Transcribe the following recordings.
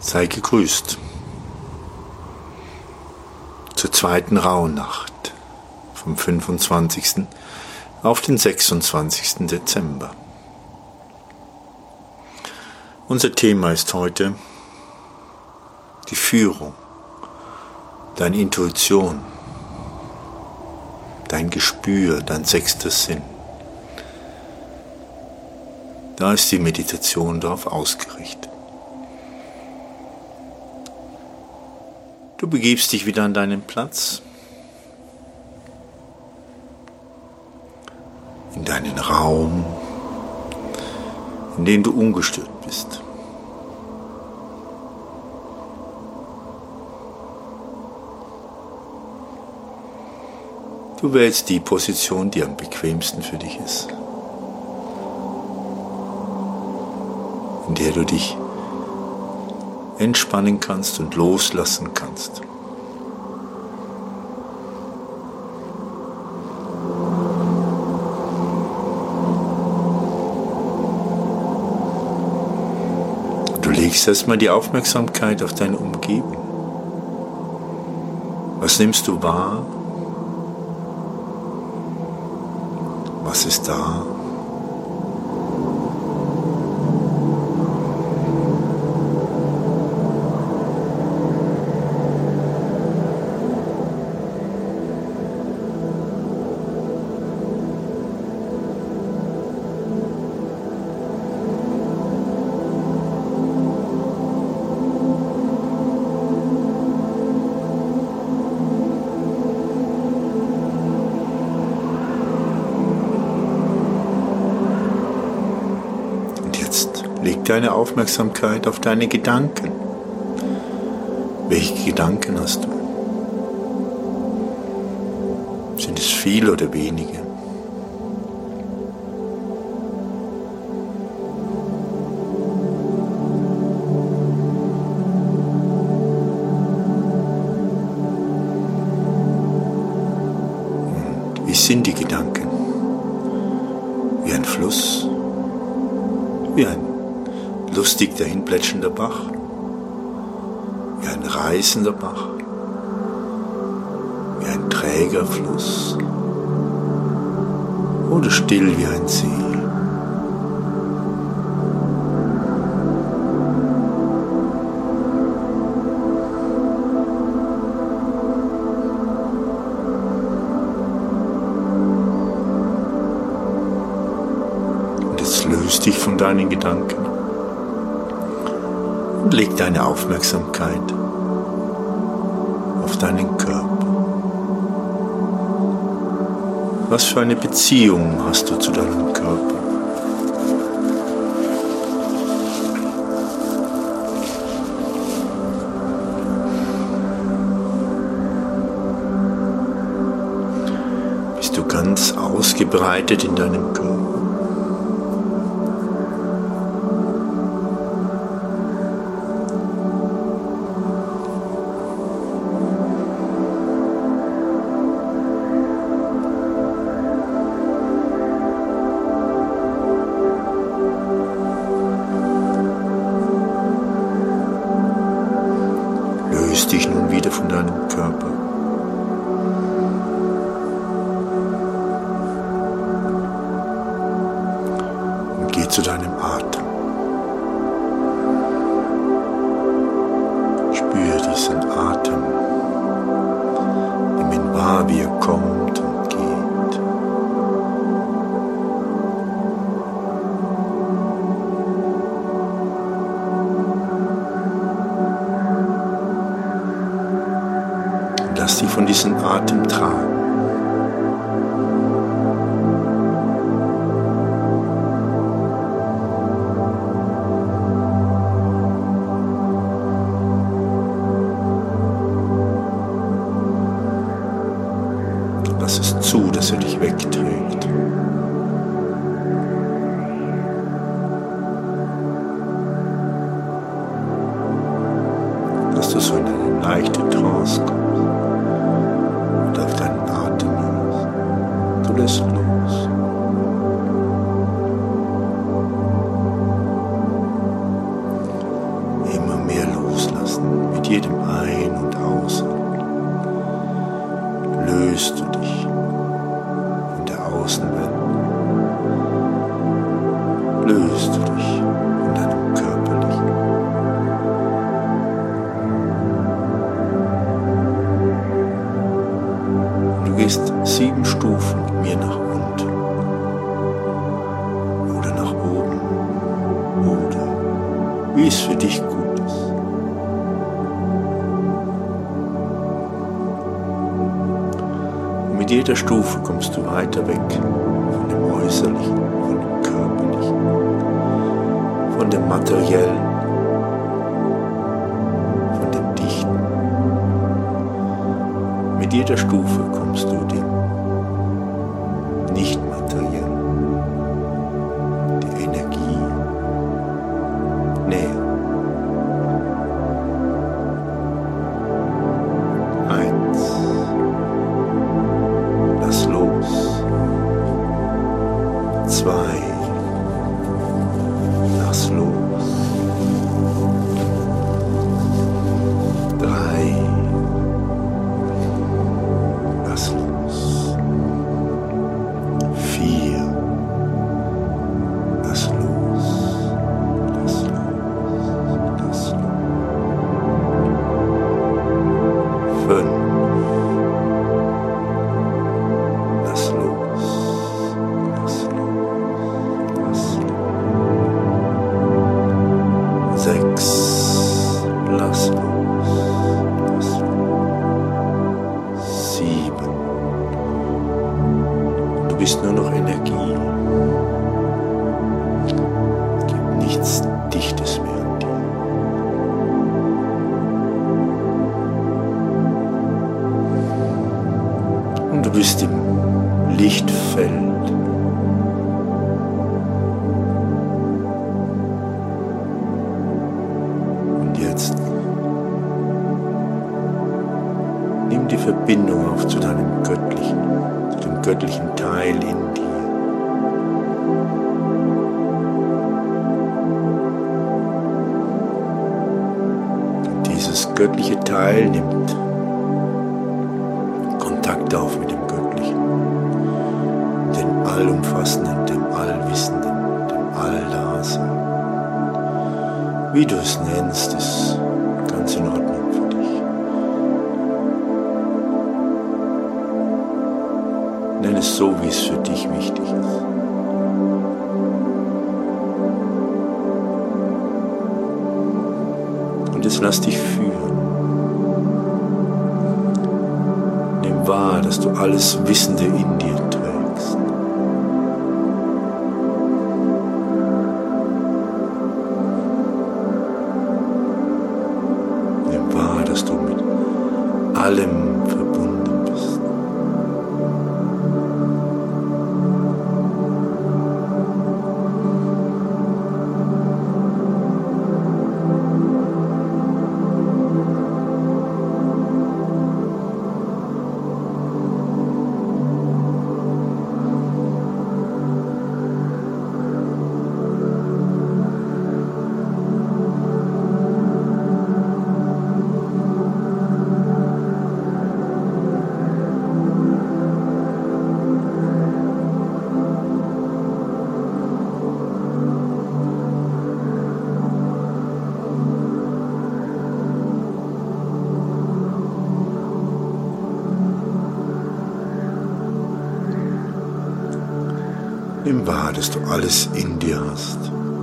Sei gegrüßt zur zweiten Rauhnacht vom 25. auf den 26. Dezember. Unser Thema ist heute die Führung, deine Intuition, dein Gespür, dein sechster Sinn. Da ist die Meditation darauf ausgerichtet. Du begibst dich wieder an deinen Platz, in deinen Raum, in dem du ungestört bist. Du wählst die Position, die am bequemsten für dich ist, in der du dich entspannen kannst und loslassen kannst. Du legst erstmal die Aufmerksamkeit auf deine Umgebung. Was nimmst du wahr? Was ist da? Leg deine Aufmerksamkeit auf deine Gedanken. Welche Gedanken hast du? Sind es viele oder wenige? Und wie sind die Gedanken? Wie ein Fluss? Wie ein lustig dahinplätschender Bach, wie ein reißender Bach, wie ein träger Fluss oder still wie ein See. Und jetzt löst dich von deinen Gedanken. Und leg deine Aufmerksamkeit auf deinen Körper. Was für eine Beziehung hast du zu deinem Körper? Bist du ganz ausgebreitet in deinem Körper? Löst dich nun wieder von deinem Körper. Und geh zu deinem Atem. Spüre diesen Atem. Nimm ihn wahr, wie er kommt und geht. Lass dich von diesem Atem tragen. Lass es zu, dass er dich wegträgt. Dass du so in eine leichte Trance kommst. Auf deinen Atem hörst. Du lässt los. Immer mehr los. löst du dich von deinem Körperlichen. Du gehst 7 Stufen mit mir nach unten oder nach oben oder wie es für dich gut ist. Und mit jeder Stufe kommst du weiter weg von dem Äußerlichen, von dem Körperlichen, von dem Materiellen, von dem Dichten. Mit jeder Stufe kommst du dem Nicht-Materiellen, der Energie näher. 1. Lass los. 2. Lass los. 3. Lass los. 4. Lass los. Lass los. Lass los. 5. Lass los. Lass los. Lass los. 6. Lass los. Lass los. 7. Du bist nur noch Energie. Es gibt nichts Dichtes mehr an dir. Und du bist im Lichtfeld. Und jetzt nimm die Verbindung auf zu deinem Göttlichen, zu dem göttlichen Teil in dir. Und dieses göttliche Teil nimmt Kontakt auf mit dem Göttlichen, dem Allumfassenden, dem Allwissenden, dem Alldasein. Wie du es nennst, ist ganz in Ordnung für dich. Nenn es so, wie es für dich wichtig ist. Und jetzt lass dich führen. Nimm wahr, dass du alles Wissende in dir trägst. Nimm wahr, dass du mit allem verbunden bist. Nimm wahr, dass du alles in dir hast.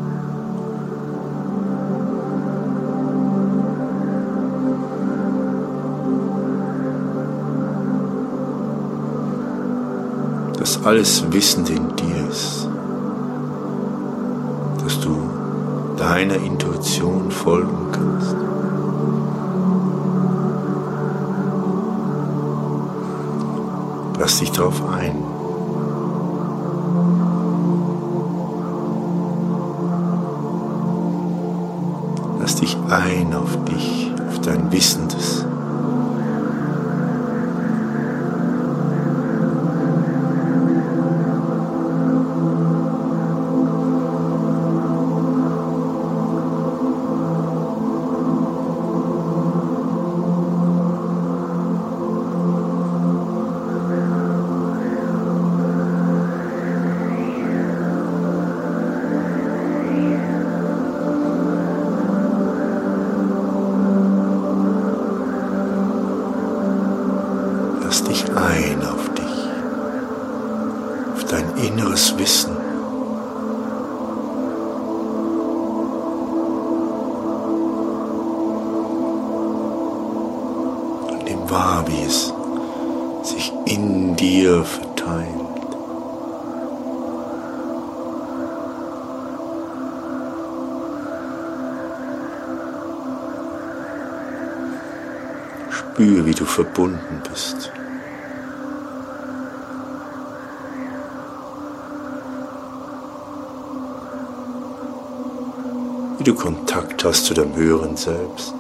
Dass alles Wissende in dir ist. Dass du deiner Intuition folgen kannst. Lass dich darauf ein. Lass dich ein auf dich, auf dein Wissendes. wahr, wie es sich in dir verteilt. Spür, wie du verbunden bist. Wie du Kontakt hast zu deinem höheren Selbst.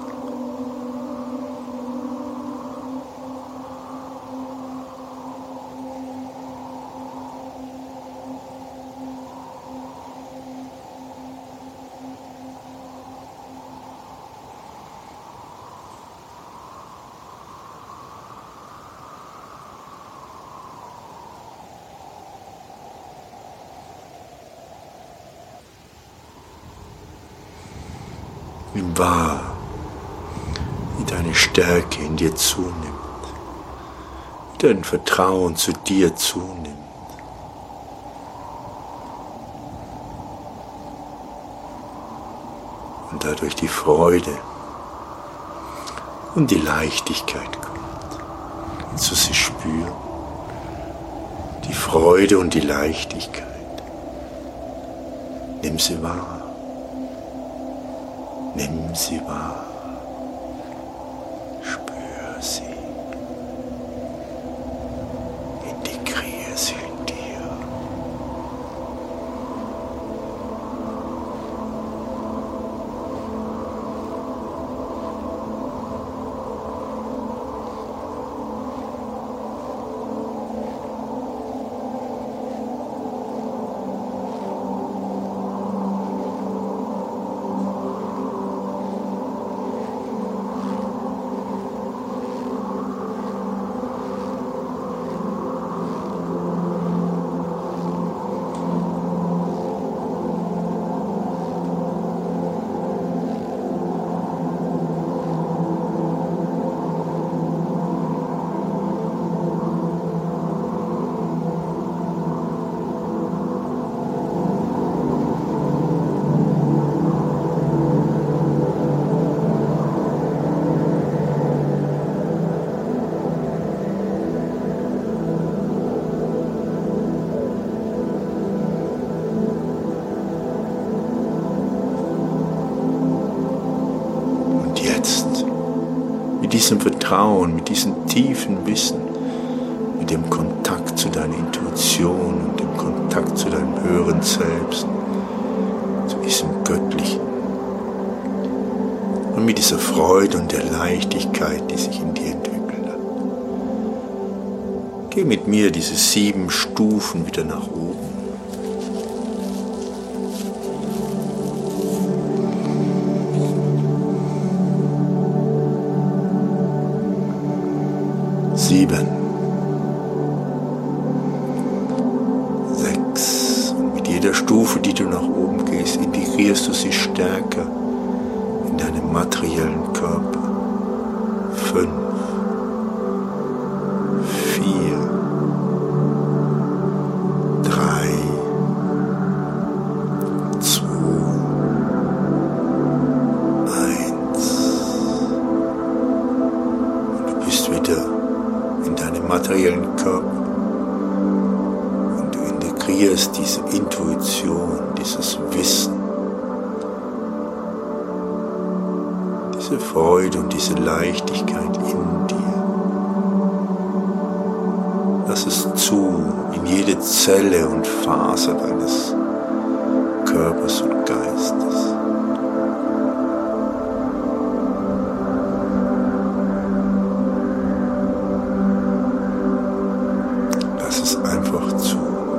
Nimm wahr, wie deine Stärke in dir zunimmt, wie dein Vertrauen zu dir zunimmt. Und dadurch die Freude und die Leichtigkeit kommt. Kannst du sie spüren? Die Freude und die Leichtigkeit. Nimm sie wahr. Nimm sie wahr, spür sie, integriere sie in dir. Mit diesem Vertrauen, mit diesem tiefen Wissen, mit dem Kontakt zu deiner Intuition und dem Kontakt zu deinem höheren Selbst, zu diesem Göttlichen und mit dieser Freude und der Leichtigkeit, die sich in dir entwickelt hat. Geh mit mir diese 7 Stufen wieder nach oben. Sieben, 6. Und mit jeder Stufe, die du nach oben gehst, integrierst du sie stärker in deinen materiellen Körper. 5, 4, 3, 2, 1. Und du bist wieder in deinem materiellen Körper und du integrierst diese Intuition, dieses Wissen, diese Freude und diese Leichtigkeit in dir. Lass es zu in jede Zelle und Faser deines Körpers und Geistes. Einfach zu.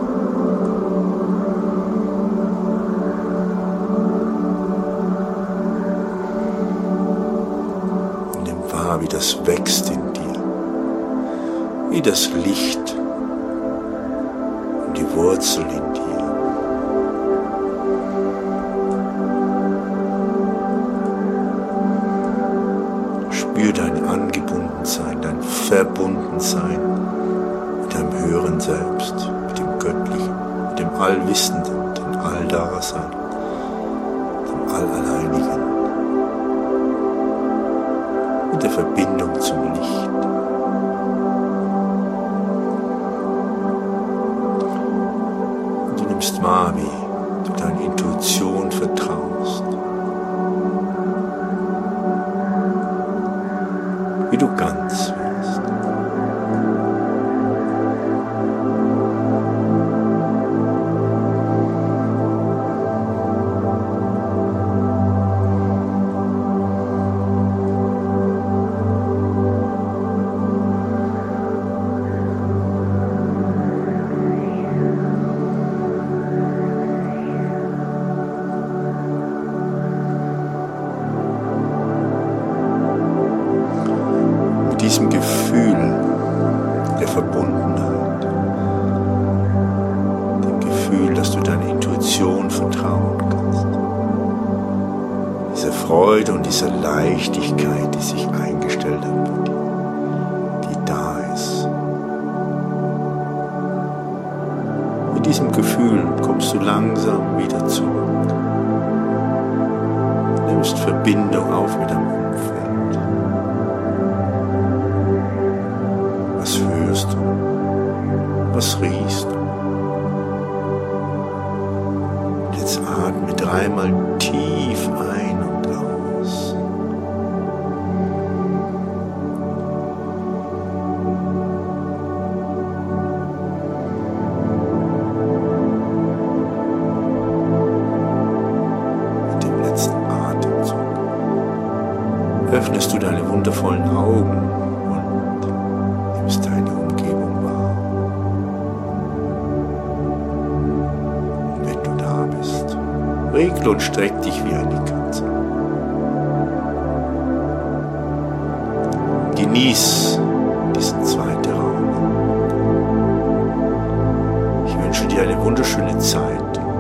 Nimm wahr, wie das wächst in dir, wie das Licht und die Wurzel in dir. Spür dein Angebundensein, dein Verbundensein mit deinem höheren Selbst, mit dem Göttlichen, mit dem Allwissenden, dem Alldasein, dem Alleinigen, mit der Verbindung zum Licht. nimmst wahr, wie du deiner Intuition vertraust, wie du ganz wirst. Diesem Gefühl der Verbundenheit, dem Gefühl, dass du deiner Intuition vertrauen kannst, dieser Freude und dieser Leichtigkeit, die sich eingestellt hat bei dir, die da ist. Mit diesem Gefühl kommst du langsam wieder zurück, nimmst Verbindung auf mit deinem Umfeld. Was hörst du? Was riechst du? Jetzt atme dreimal tief ein und aus. Mit dem letzten Atemzug öffnest du deine wundervollen Augen und nimmst deine Umgebung wahr. Und wenn du da bist, regle und streck dich wie eine Katze. Genieß diesen zweiten Raum. Ich wünsche dir eine wunderschöne Zeit.